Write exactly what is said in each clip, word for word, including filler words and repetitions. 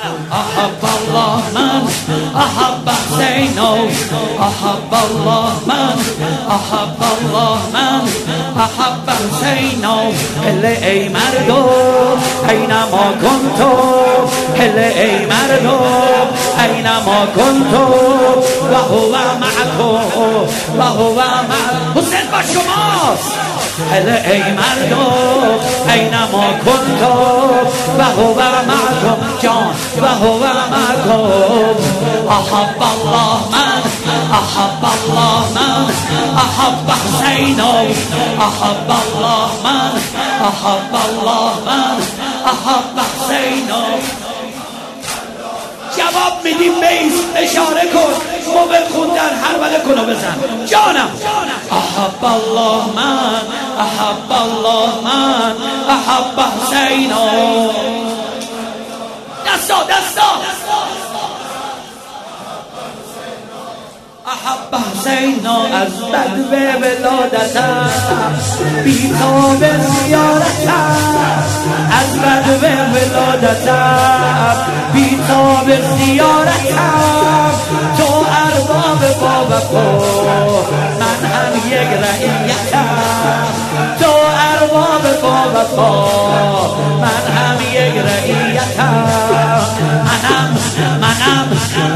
احب الله من احب حسینو احب الله من احب الله من احب حسینو هل ای مردم اینما کنتو هل ای مردم اینما کنتو و هو معکم و هو معکم حسین با شماست هل ای مردم اینما کنتو و هو معکم جان و هو معکم احب الله من احب الله من احب حسینو احب الله من احب الله من احب حسینو جواب میدیم بیس اشاره کن موقع خوندن هر وقت کنو بزن جانم احب الله من احب الله من احب حسینو دستا دستا احب حسینو از بدو ولادتم بیتاب زیارتم از بدو ولادتم بیتاب زیارتم تو ارباب با وفا من هم یک رعیتم تو ارباب با وفا من هم یک رعیتم منم منم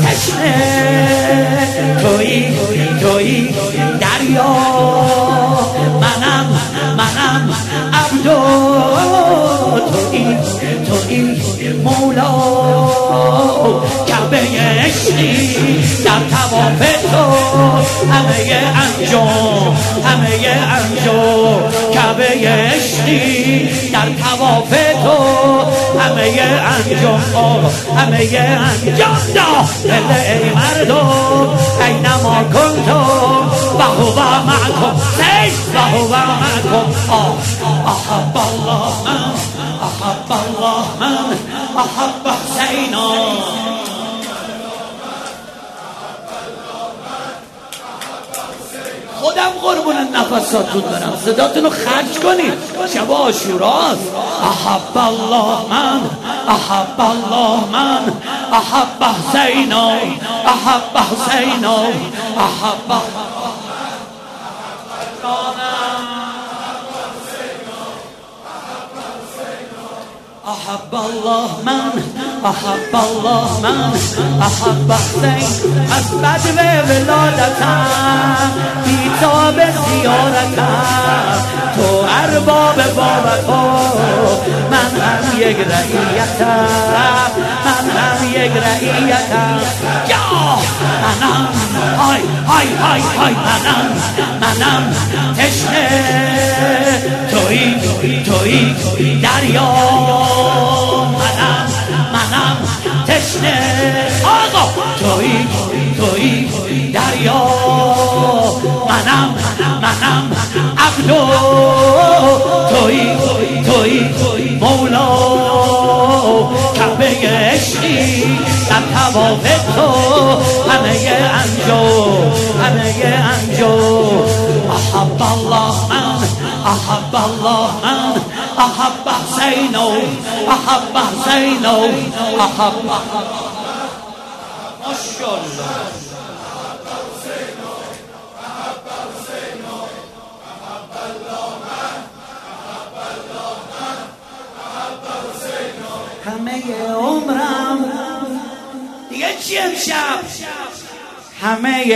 تشنه توی توی دریا منم منم عبدو توی توی مولا کعبه عشقی در طواف تو همه انجام همه انجام کعبه عشقی در طواف تو همه انجام همه انجام دا ای مردم اینما کنتم و هو معکم سید و هو معکم احب الله من احب الله من احب حسینا خودم قربون نفساتون برم صداتون رو خرج کنید شب عاشوراست احب الله من احب الله من احب حسینا احب حسینا احب احب الله من احب الله من احب حسین از بدو ولادتم بیتاب زیارتم تو ارباب با وفا من هم یک رعیتم من هم یک رعیتم یا منم های های های های منم منم تشنه توی توی دریا منم منم تشنه آقا توی توی دریا منم منم عبدو توی توی مولا کعبه عشقی در طواف تو همه انجام همه انجام احب الله من احب الله من احب حسینو احب حسینو احب ماشاءالله همه عمرم دیگه چی امشب همه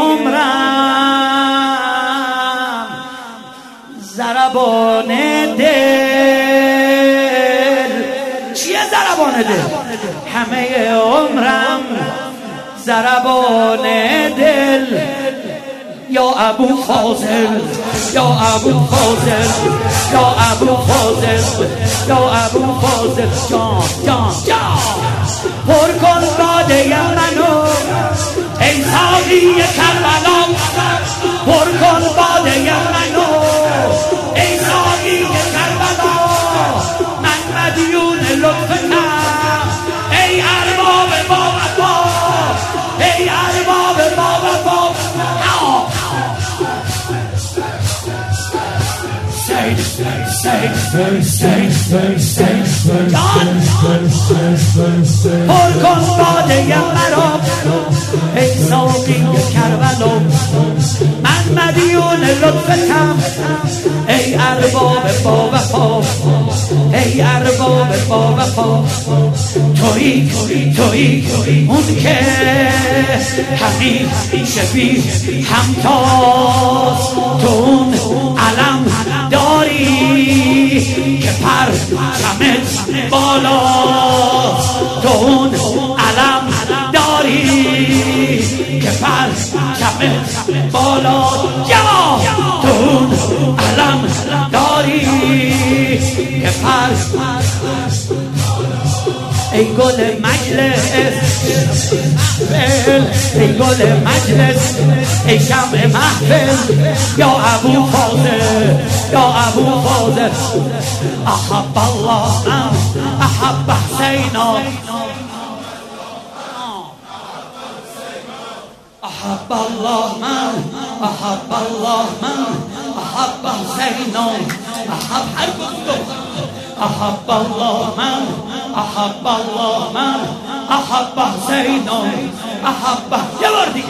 عمرم ضربان دل چیه ضربان دل همه عمرم ضربان دل یا ابو فاضل یا ابو فاضل یا ابو فاضل یا ابو فاضل جان جان جان پر کن باده منو ای ساقی کربلا پر کن باده منو ای ساقی کربلا من مدیون لطفتم ای ارباب با وفا ای ارباب با وفا سید پر کن باده مرا ای ساقی کربلا، من مدیون لطفتم ای ارباب با وفا، ای ارباب با وفا. تویی تویی اون که همیشه بی همتاز، تو اون علم داری که پرچمت بالاست، تو اون علم داری که پرچمت بالاست، یا تو اون علم داری که پرچمت. ای گل مجلس ای گل مجلس ای شمع محفل، یا ابو فاضل یا ابو فاضل. احب الله من احب حسینا، احب الله من احب الله من احب حسینا، احب هر گفتم احب الله من احب الله من احب حسینا، احب. یه بار دیگه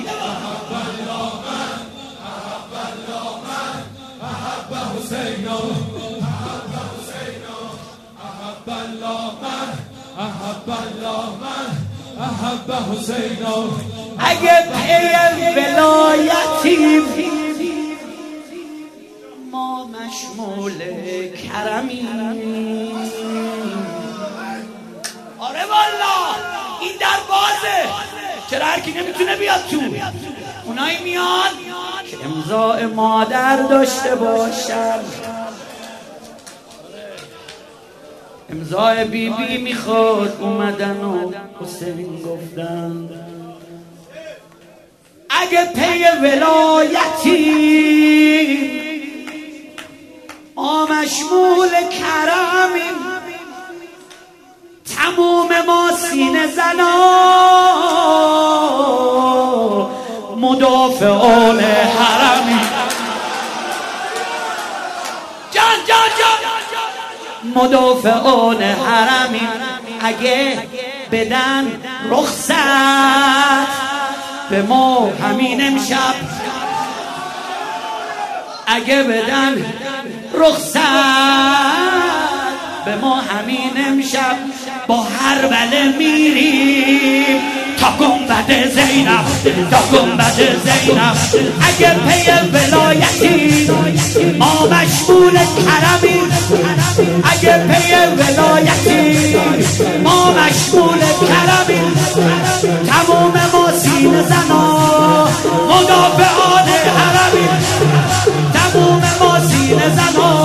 اگه پی ولایتیم ما مشمول کرمی. آره والا این در بازه، چرا هر کی نمیتونه بیاد تو؟ اونایی میان که امضای مادر داشته باشن، امضای بی بی میخواد، اومدن و حسین گفتن. اگه پی ولایتی ما مشمول کرمیم، تموم ما سینه زنا مدافعان حرمی. جان جان جان مدافعان حرمی. اگه بدن رخصت به ما همین امشب، اگه بدن رخصت به ما همین امشب، با هر بله میریم تا گنبد زینب، تا گنبد زینب. اگه پی ولایتی ما مشمول کرمیم، اگه پی ولایتی ما مشمول کرمیم، تمام ما سینه زنا مدافعان حرمیم، تمام ما سینه زنا.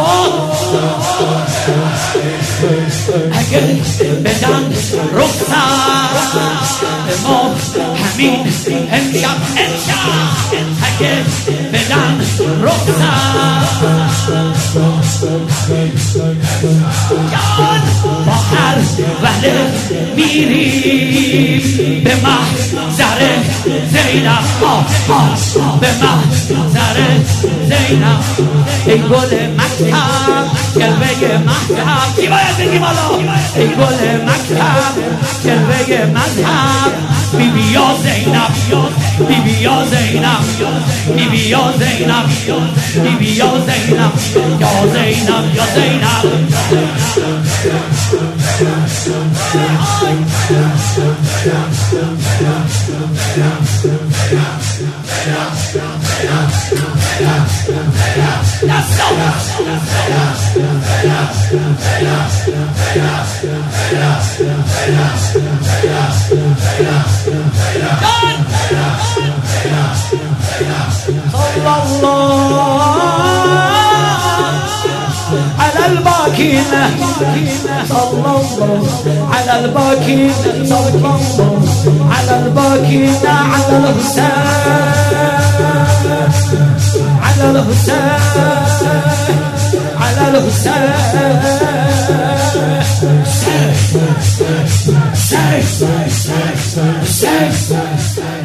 اگه بدن رخصت به ما همین امشب امشب، اگه بدن رخصت جان با هر وله میریم به محضر زینب، به محضر زینب. ای گل مکتب جلوه مکتب، کی باید بگیم حالا؟ ای گل مکتب جلوه مذهب، بی بی یا زینب، بی بی یا زینب، بی بی یا زینب، بی بی یا زینب، یا زینب یا زینب. صلى الله على الباكين، صلى الله على الباكين، صلى الله على الباكين، على الحسين، على الحسين، على الحسين.